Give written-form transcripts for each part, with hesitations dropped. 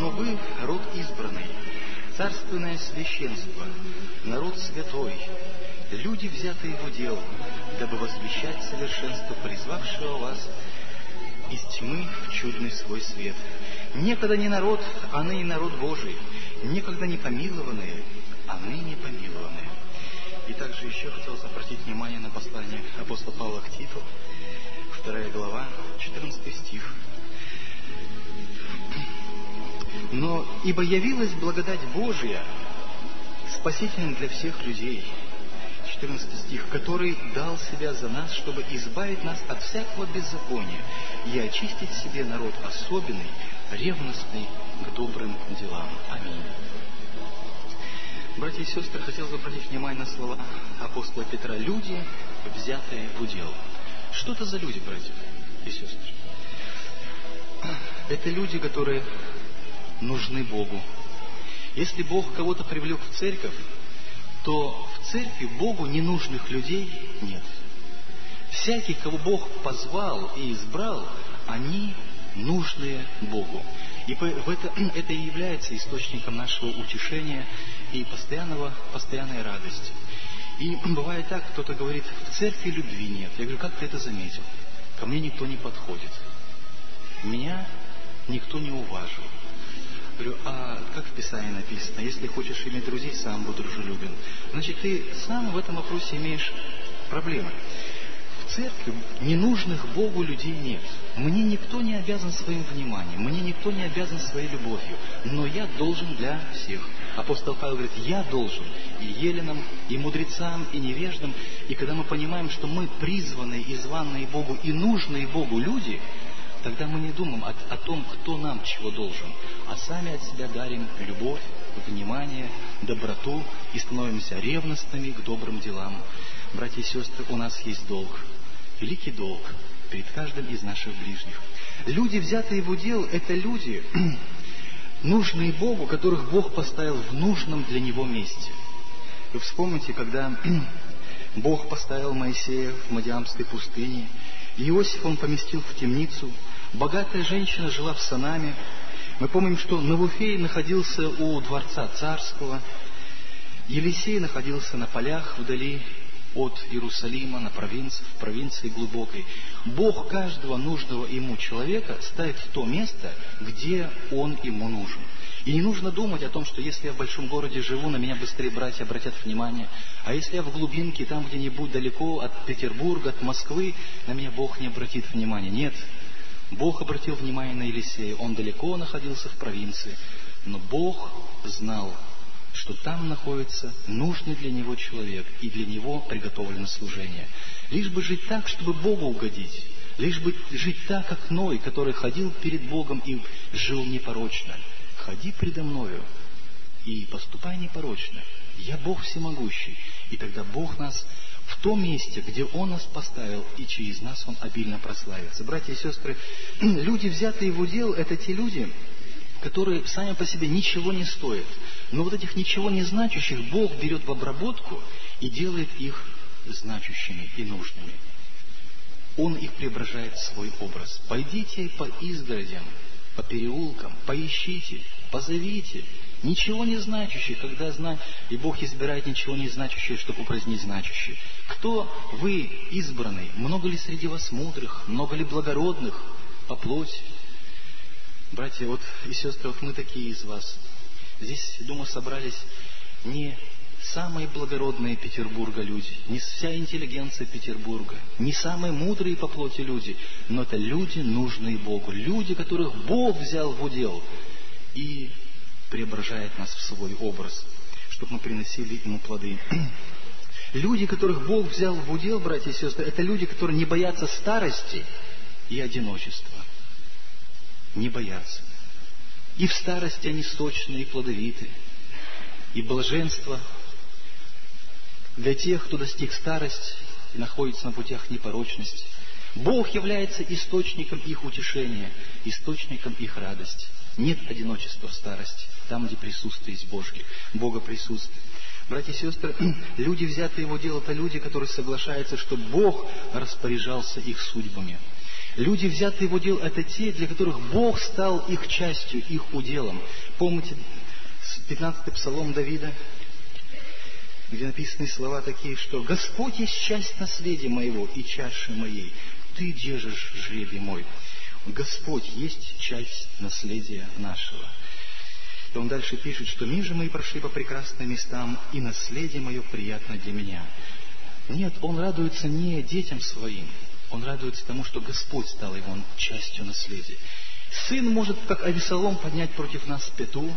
Но вы род избранный, царственное священство, народ святой, люди, взятые в удел, дабы возвещать совершенство призвавшего вас из тьмы в чудный свой свет. Некогда не народ, а ныне народ Божий, некогда не помилованные, а ныне помилованные. И также еще хотелось обратить внимание на послание апостола Павла к Титу, 2 глава, 14 стих. «Но ибо явилась благодать Божия, спасительная для всех людей», 14 стих, «который дал себя за нас, чтобы избавить нас от всякого беззакония и очистить себе народ особенный, ревностный к добрым делам». Аминь. Братья и сестры, хотел бы обратить внимание на слова апостола Петра. Люди, взятые в удел. Что это за люди, братья и сестры? Это люди, которые нужны Богу. Если Бог кого-то привлек в церковь, то в церкви Богу ненужных людей нет. Всякий, кого Бог позвал и избрал, они нужные Богу. И это и является источником нашего утешения и постоянной радости. И бывает так, кто-то говорит, в церкви любви нет. Я говорю, как ты это заметил? Ко мне никто не подходит. Меня никто не уважил. Говорю, а как в Писании написано, если хочешь иметь друзей, сам будь дружелюбен. Значит, ты сам в этом вопросе имеешь проблемы. В церкви ненужных Богу людей нет. Мне никто не обязан своим вниманием, мне никто не обязан своей любовью, но я должен для всех. Апостол Павел говорит, я должен и еленам, и мудрецам, и невеждам. И когда мы понимаем, что мы призванные и званные Богу и нужные Богу люди, тогда мы не думаем о том, кто нам чего должен, а сами от себя дарим любовь, внимание, доброту и становимся ревностными к добрым делам. Братья и сестры, у нас есть долг, великий долг перед каждым из наших ближних. Люди, взятые в удел, это люди, нужные Богу, которых Бог поставил в нужном для Него месте. Вы вспомните, когда Бог поставил Моисея в Мадиамской пустыне, Иосифа Он поместил в темницу, богатая женщина жила в Санаме. Мы помним, что Навуфей находился у дворца царского, Елисей находился на полях вдали от Иерусалима, в провинции глубокой. Бог каждого нужного Ему человека ставит в то место, где Он Ему нужен. И не нужно думать о том, что если я в большом городе живу, на меня быстрее братья обратят внимание, а если я в глубинке, там где-нибудь далеко от Петербурга, от Москвы, на меня Бог не обратит внимания. Нет, Бог обратил внимание на Елисея, он далеко находился в провинции, но Бог знал, что там находится нужный для него человек, и для него приготовлено служение. Лишь бы жить так, чтобы Богу угодить, лишь бы жить так, как Ной, который ходил перед Богом и жил непорочно. Ходи предо мною и поступай непорочно. Я Бог всемогущий. И тогда Бог нас в том месте, где Он нас поставил, и через нас Он обильно прославится. Братья и сестры, люди, взятые в удел, это те люди, которые сами по себе ничего не стоят. Но вот этих ничего не значащих Бог берет в обработку и делает их значущими и нужными. Он их преображает в свой образ. Пойдите по изгородям, по переулкам, поищите, позовите. Ничего не значащих, когда и Бог избирает ничего не значащее, чтобы упразднить значащее. Кто вы, избранный? Много ли среди вас мудрых? Много ли благородных по плоти? Братья и сестры, мы такие из вас. Здесь, думаю, собрались не самые благородные Петербурга люди, не вся интеллигенция Петербурга, не самые мудрые по плоти люди, но это люди, нужные Богу, люди, которых Бог взял в удел и преображает нас в свой образ, чтобы мы приносили Ему плоды. Люди, которых Бог взял в удел, братья и сестры, это люди, которые не боятся старости и одиночества. Не боятся. И в старости они сочные и плодовиты. И блаженство для тех, кто достиг старости и находится на путях непорочности. Бог является источником их утешения, источником их радости. Нет одиночества в старости, там, где присутствие есть Бога присутствие. Братья и сестры, люди, взятые в удел, это люди, которые соглашаются, что Бог распоряжался их судьбами. Люди, взятые в удел, это те, для которых Бог стал их частью, их уделом. Помните 15-й псалом Давида, где написаны слова такие, что «Господь есть часть наследия моего и чаши моей, Ты держишь жребий мой». Господь есть часть наследия нашего. И он дальше пишет, что «Мижи мои прошли по прекрасным местам, и наследие мое приятно для меня». Нет, он радуется не детям своим, он радуется тому, что Господь стал его частью наследия. Сын может, как Авесолом, поднять против нас пяту,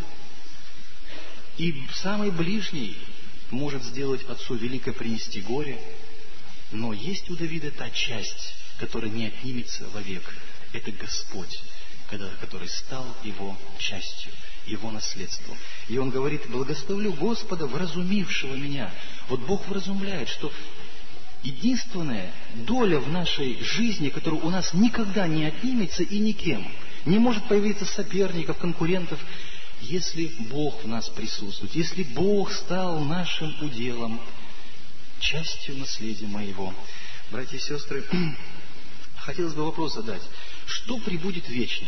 и самый ближний может сделать отцу великое принести горе, но есть у Давида та часть, которая не отнимется вовек. Это Господь, который стал его частью, его наследством. И он говорит: «Благословлю Господа, вразумившего меня». Вот Бог вразумляет, что единственная доля в нашей жизни, которая у нас никогда не отнимется и никем, не может появиться соперников, конкурентов, если Бог в нас присутствует, если Бог стал нашим уделом, частью наследия моего. Братья и сестры, хотелось бы вопрос задать. Что пребудет вечно?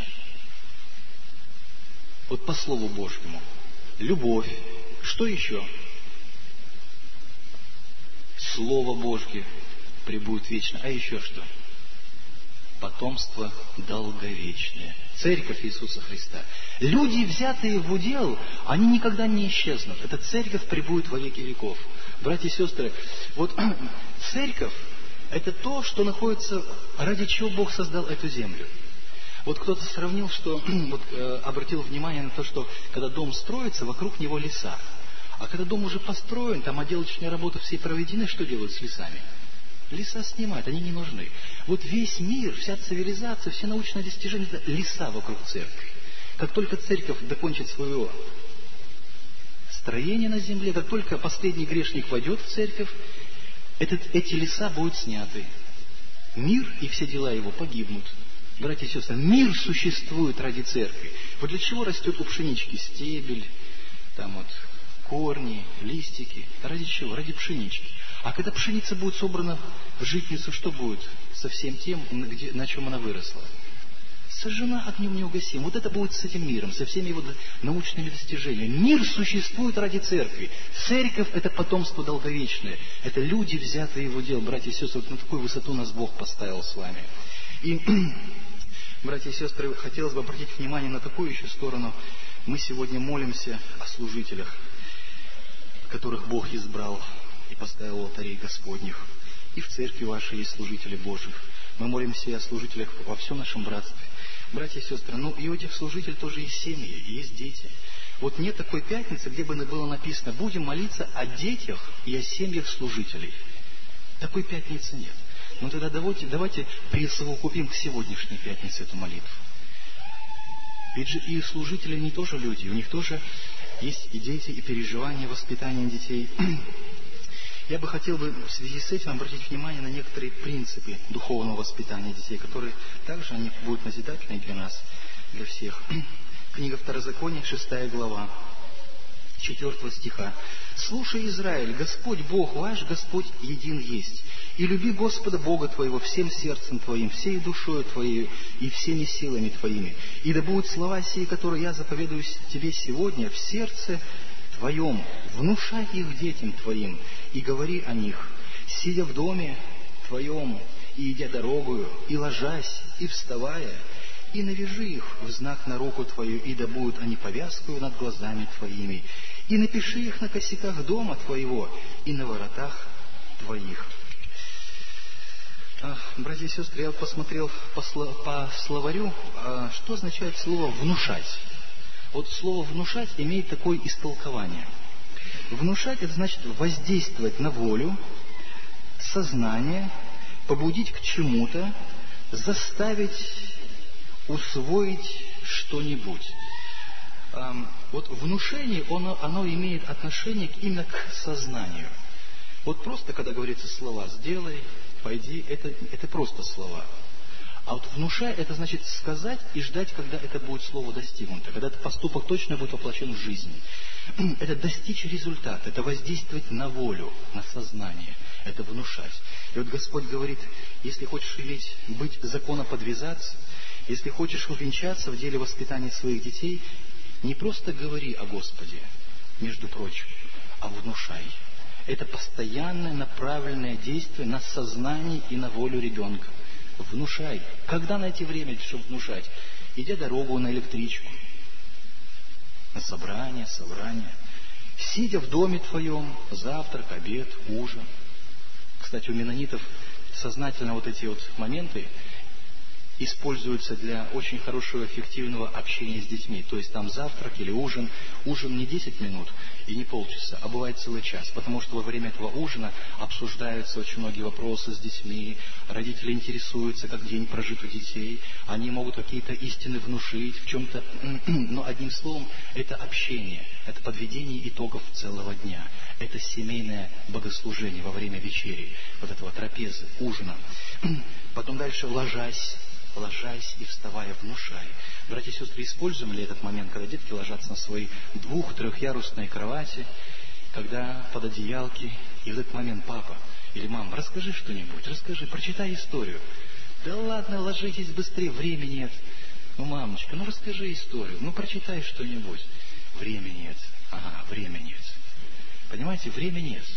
Вот по Слову Божьему. Любовь. Что еще? Слово Божье пребудет вечно. А еще что? Потомство долговечное. Церковь Иисуса Христа. Люди, взятые в удел, они никогда не исчезнут. Эта церковь пребудет во веки веков. Братья и сестры, вот церковь — это то, что находится, ради чего Бог создал эту землю. Вот кто-то сравнил, что, обратил внимание на то, что когда дом строится, вокруг него леса. А когда дом уже построен, там отделочные работы все проведены, что делают с лесами? Леса снимают, они не нужны. Вот весь мир, вся цивилизация, все научные достижения — это леса вокруг церкви. Как только церковь докончит свое строение на земле, как только последний грешник войдет в церковь, эти леса будут сняты. Мир и все дела его погибнут. Братья и сестры, мир существует ради церкви. Вот для чего растет у пшенички стебель, там вот корни, листики? Ради чего? Ради пшенички. А когда пшеница будет собрана в житницу, что будет со всем тем, на чем она выросла? Сожжена огнем неугасим. Вот это будет с этим миром, со всеми его научными достижениями. Мир существует ради церкви. Церковь — это потомство долговечное. Это люди, взятые в удел. Братья и сестры, вот на такую высоту нас Бог поставил с вами. И, братья и сестры, хотелось бы обратить внимание на такую еще сторону. Мы сегодня молимся о служителях, которых Бог избрал и поставил у алтарей Господних. И в церкви вашей есть служители Божьих. Мы молимся и о служителях во всем нашем братстве. Братья и сестры, и у этих служителей тоже есть семьи, и есть дети. Вот нет такой пятницы, где бы было написано: будем молиться о детях и о семьях служителей. Такой пятницы нет. Но тогда давайте присовокупим к сегодняшней пятнице эту молитву. Ведь же и служители, они тоже люди, у них тоже есть и дети, и переживания, воспитание детей. Я бы хотел в связи с этим обратить внимание на некоторые принципы духовного воспитания детей, которые также они будут назидательны для нас, для всех. Книга Второзакония, 6 глава, 4 стиха. «Слушай, Израиль, Господь Бог ваш, Господь един есть. И люби Господа Бога твоего всем сердцем твоим, всей душою твоей и всеми силами твоими. И да будут слова сии, которые я заповедую тебе сегодня, в сердце твоем, внушай их детям твоим, и говори о них, сидя в доме твоем, и идя дорогою, и ложась, и вставая, и навяжи их в знак на руку твою, и да будут они повязкою над глазами твоими, и напиши их на косяках дома твоего и на воротах твоих». Братья и сестры, я посмотрел по словарю, что означает слово «внушать». Вот слово «внушать» имеет такое истолкование. Внушать — это значит воздействовать на волю, сознание, побудить к чему-то, заставить усвоить что-нибудь. Вот внушение, оно имеет отношение именно к сознанию. Вот просто, когда говорится слова «сделай», «пойди», это просто слова. А вот внушай, это значит сказать и ждать, когда это будет слово достигнуто, когда этот поступок точно будет воплощен в жизнь. Это достичь результата, это воздействовать на волю, на сознание, это внушать. И вот Господь говорит, если хочешь быть законоподвязаться, если хочешь увенчаться в деле воспитания своих детей, не просто говори о Господе, между прочим, а внушай. Это постоянное направленное действие на сознание и на волю ребенка. Внушай. Когда найти время, чтобы внушать? Идя дорогу на электричку, на собрание. Сидя в доме твоем, завтрак, обед, ужин. Кстати, у меннонитов сознательно вот эти вот моменты используются для очень хорошего, эффективного общения с детьми. То есть там завтрак или ужин. Ужин не 10 минут и не полчаса, а бывает целый час. Потому что во время этого ужина обсуждаются очень многие вопросы с детьми. Родители интересуются, как день прожит у детей. Они могут какие-то истины внушить в чем-то. Но одним словом, это общение. Это подведение итогов целого дня. Это семейное богослужение во время вечери. Вот этого трапезы, ужина. Потом дальше ложась и вставая, внушай. Братья и сестры, используем ли этот момент, когда детки ложатся на свои 2-3-ярусные кровати, когда под одеялки, и в этот момент папа или мама, расскажи что-нибудь, прочитай историю. Да ладно, ложитесь быстрее, времени нет. Мамочка, расскажи историю, прочитай что-нибудь. Времени нет. Времени нет. Понимаете, времени нет.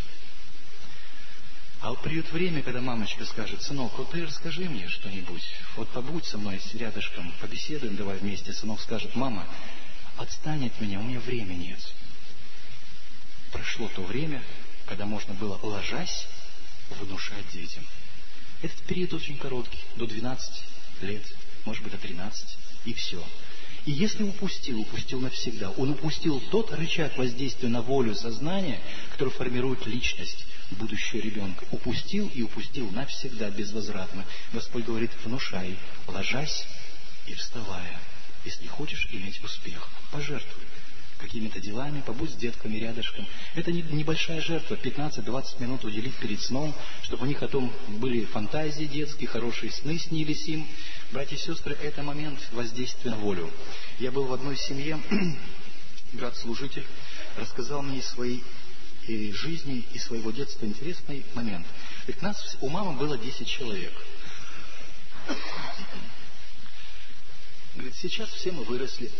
А вот придет время, когда мамочка скажет, сынок, вот ты расскажи мне что-нибудь, вот побудь со мной рядышком, побеседуем давай вместе. Сынок скажет, мама, отстань от меня, у меня времени нет. Прошло то время, когда можно было, ложась, внушать детям. Этот период очень короткий, до 12 лет, может быть до 13, и все. И если упустил навсегда. Он упустил тот рычаг воздействия на волю сознания, который формирует личность будущего ребенка. Упустил навсегда, безвозвратно. Господь говорит, внушай, ложась и вставая. Если хочешь иметь успех, пожертвуй какими-то делами, побудь с детками рядышком. Это небольшая жертва, 15-20 минут уделить перед сном, чтобы у них потом были фантазии детские, хорошие сны снились им. Братья и сестры, это момент воздействия на волю. Я был в одной семье, брат-служитель рассказал мне из своей жизни, из своего детства интересный момент. Говорит, у мамы было 10 человек. Говорит, сейчас все мы выросли.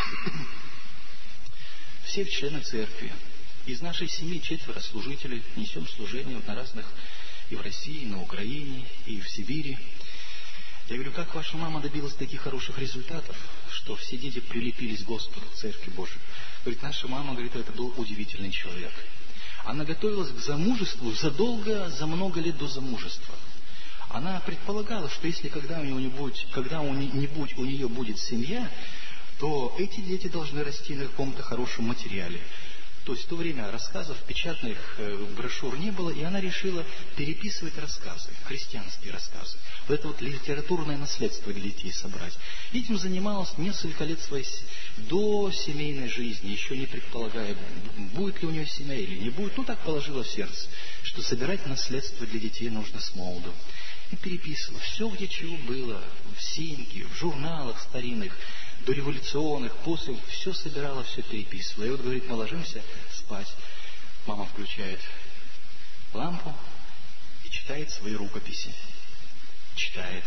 Все члены церкви. Из нашей семьи 4 служителей. Несем служение на разных, и в России, и на Украине, и в Сибири. Я говорю, как ваша мама добилась таких хороших результатов, что все дети прилепились к Господу, к Церкви Божией? Говорит, наша мама, говорит, это был удивительный человек. Она готовилась к замужеству за много лет до замужества. Она предполагала, что если когда-нибудь у нее будет семья, то эти дети должны расти на каком-то хорошем материале. То есть в то время рассказов, печатных брошюр не было, и она решила переписывать рассказы, христианские рассказы. Вот это вот литературное наследство для детей собрать. Этим занималась несколько лет своей до семейной жизни, еще не предполагая, будет ли у нее семья или не будет. Так положила в сердце, что собирать наследство для детей нужно с молоду. И переписывала все, где чего было, в симке, в журналах старинных, дореволюционных, после, все собирала, все переписывала. И вот, говорит, мы ложимся спать. Мама включает лампу и читает свои рукописи. Читает.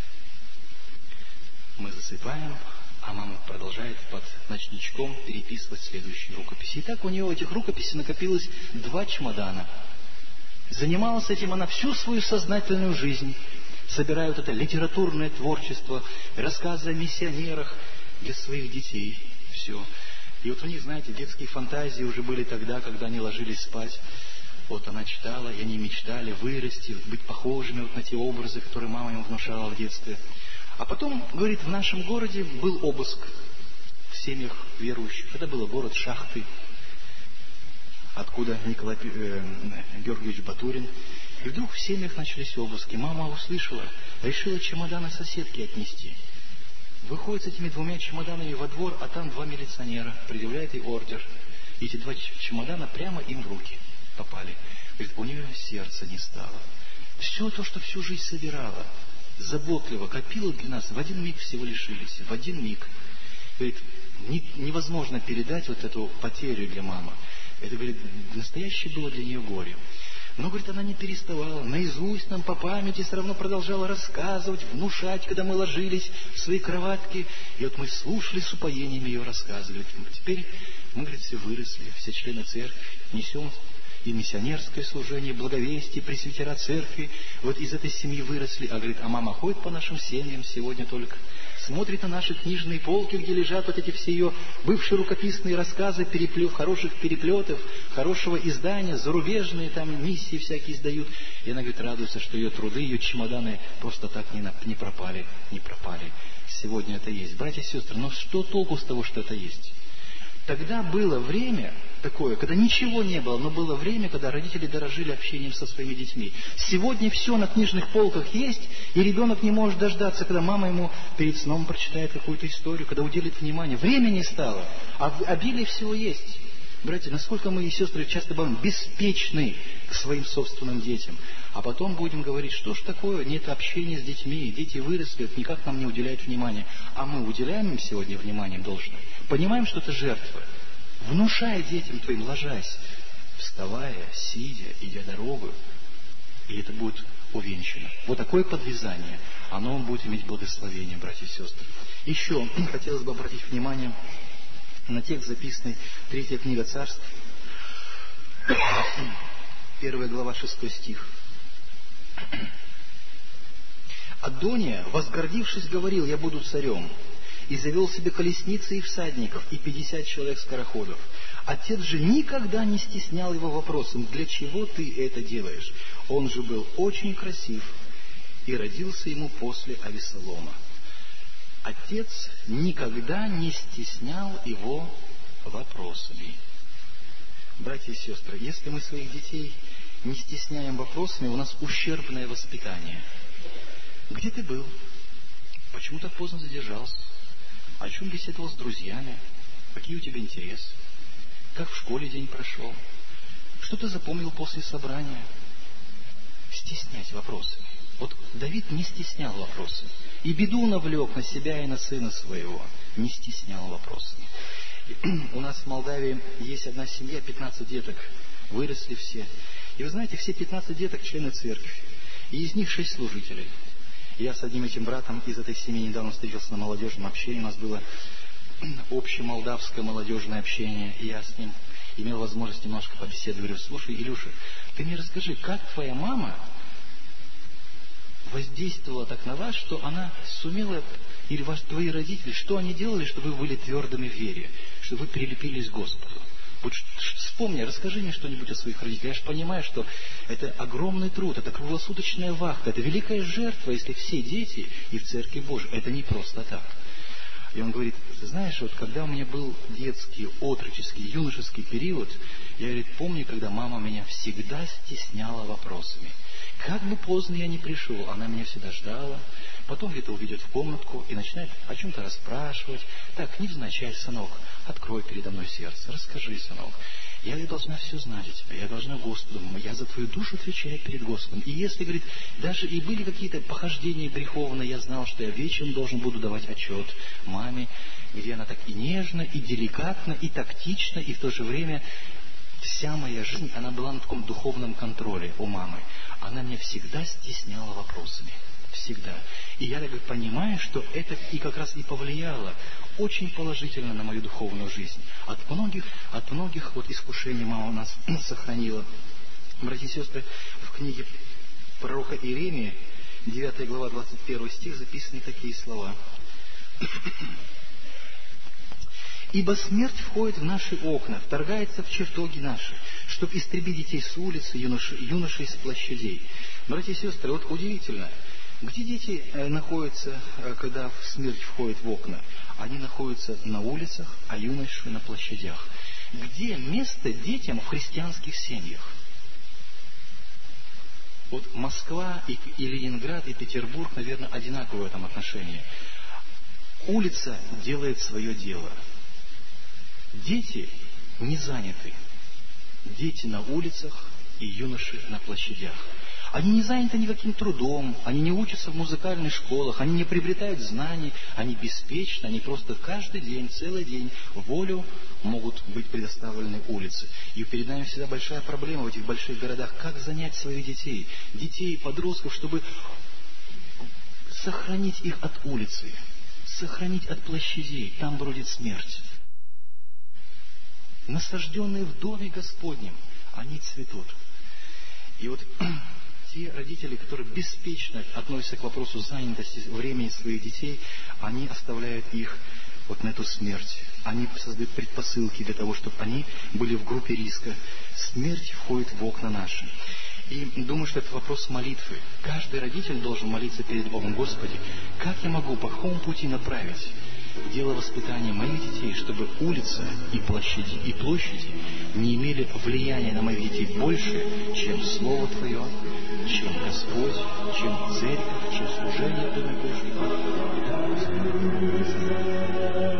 Мы засыпаем, а мама продолжает под ночничком переписывать следующие рукописи. И так у нее этих рукописей накопилось 2 чемодана. Занималась этим она всю свою сознательную жизнь, собирая вот это литературное творчество, рассказы о миссионерах для своих детей. Все. И вот у них, знаете, детские фантазии уже были тогда, когда они ложились спать. Вот она читала, и они мечтали вырасти, быть похожими вот на те образы, которые мама им внушала в детстве. А потом, говорит, в нашем городе был обыск в семьях верующих. Это был город Шахты, откуда Николай Георгиевич Батурин. И вдруг в семьях начались обыски. Мама услышала, решила чемоданы соседки отнести. Выходит с этими 2 чемоданами во двор, а там 2 милиционера, предъявляет ей ордер. И эти 2 чемодана прямо им в руки попали. Говорит, у нее сердце не стало. Все то, что всю жизнь собирала, заботливо копила для нас, в один миг всего лишились, в один миг. Говорит, невозможно передать вот эту потерю для мамы. Это, говорит, настоящее было для нее горе. Но, говорит, она не переставала, наизусть нам по памяти все равно продолжала рассказывать, внушать, когда мы ложились в свои кроватки. И вот мы слушали с упоением ее рассказы. Говорит, теперь мы, говорит, все выросли, все члены церкви, несем и миссионерское служение, благовестие, пресвитера церкви. Вот из этой семьи выросли. А, говорит, а мама ходит по нашим семьям сегодня только, смотрит на наши книжные полки, где лежат вот эти все ее бывшие рукописные рассказы, хороших переплетов, хорошего издания, зарубежные там миссии всякие издают. И она, говорит, радуется, что ее труды, ее чемоданы просто так не пропали. Сегодня это есть. Братья и сестры, но что толку с того, что это есть? Тогда было время такое, когда ничего не было, но было время, когда родители дорожили общением со своими детьми. Сегодня все на книжных полках есть, и ребенок не может дождаться, когда мама ему перед сном прочитает какую-то историю, когда уделит внимание. Времени стало, а обилие всего есть. Братья, насколько мы и сестры часто бываем беспечны к своим собственным детям. А потом будем говорить, что ж такое, нет общения с детьми, дети выросли, никак нам не уделяют внимания. А мы уделяем им сегодня внимание должное. Понимаем, что это жертва. Внушай детям твоим, ложась, вставая, сидя, идя дорогу, и это будет увенчано. Вот такое подвязание, оно будет иметь благословение, братья и сестры. Еще хотелось бы обратить внимание на текст, записанный 3 книга Царств, 1 глава, 6 стих. Адония, возгордившись, говорил: «Я буду царем». И завел себе колесницы и всадников, и 50 человек-скороходов. Отец же никогда не стеснял его вопросом: «Для чего ты это делаешь?» Он же был очень красив и родился ему после Авессалома. Отец никогда не стеснял его вопросами. Братья и сестры, если мы своих детей не стесняем вопросами, у нас ущербное воспитание. Где ты был? Почему так поздно задержался? О чем беседовал с друзьями? Какие у тебя интересы? Как в школе день прошел? Что ты запомнил после собрания? Стеснять вопросами. Вот Давид не стеснял вопросы. И беду навлек на себя и на сына своего. Не стеснял вопросами. У нас в Молдавии есть одна семья, 15 деток. Выросли все. И вы знаете, все 15 деток члены церкви. И из них 6 служителей. Я с одним этим братом из этой семьи недавно встретился на молодежном общении. У нас было общемолдавское молодежное общение. И я с ним имел возможность немножко побеседовать. Говорю: слушай, Илюша, ты мне расскажи, как твоя мама воздействовала так на вас, что она сумела, или твои родители, что они делали, чтобы вы были твердыми в вере, чтобы вы прилепились к Господу? Вот вспомни, расскажи мне что-нибудь о своих родителях. Я же понимаю, что это огромный труд, это круглосуточная вахта, это великая жертва, если все дети и в Церкви Божией. Это не просто так. И он говорит: ты знаешь, вот когда у меня был детский, отроческий, юношеский период, я, говорит, помню, когда мама меня всегда стесняла вопросами. Как бы поздно я ни пришел, она меня всегда ждала, потом где-то уведет в комнатку и начинает о чем-то расспрашивать. Так, невзначай, сынок, открой передо мной сердце, расскажи, сынок. Я должна все знать о тебе, я должна Господу, я за твою душу отвечаю перед Господом. И если, говорит, даже и были какие-то похождения греховные, я знал, что я вечером должен буду давать отчет маме, где она так и нежно, и деликатно, и тактично, и в то же время вся моя жизнь, она была на таком духовном контроле у мамы. Она меня всегда стесняла вопросами. Всегда. И я так понимаю, что это и как раз и повлияло очень положительно на мою духовную жизнь. От многих вот искушений мама у нас сохранила. Братья и сестры, в книге пророка Иеремии, 9 глава, 21 стих, записаны такие слова. «Ибо смерть входит в наши окна, вторгается в чертоги наши, чтобы истребить детей с улицы, юношей с площадей». Братья и сестры, вот удивительно, где дети находятся, когда смерть входит в окна? Они находятся на улицах, а юноши на площадях. Где место детям в христианских семьях? Вот Москва и Ленинград, и Петербург, наверное, одинаковы в этом отношении. Улица делает свое дело. Дети не заняты. Дети на улицах и юноши на площадях. Они не заняты никаким трудом, они не учатся в музыкальных школах, они не приобретают знаний, они беспечны, они просто каждый день, целый день волю могут быть предоставлены улице. И перед нами всегда большая проблема в этих больших городах, как занять своих детей, подростков, чтобы сохранить их от улицы, сохранить от площадей, там бродит смерть. Насажденные в доме Господнем, они цветут. И вот те родители, которые беспечно относятся к вопросу занятости времени своих детей, они оставляют их вот на эту смерть. Они создают предпосылки для того, чтобы они были в группе риска. Смерть входит в окна наши. И думаю, что это вопрос молитвы. Каждый родитель должен молиться перед Богом: Господи, как я могу по какому пути направить дело воспитания моих детей, чтобы улица и площади не имели влияния на моих детей больше, чем Слово Твое, чем Господь, чем Церковь, чем служение в Доме Божьем.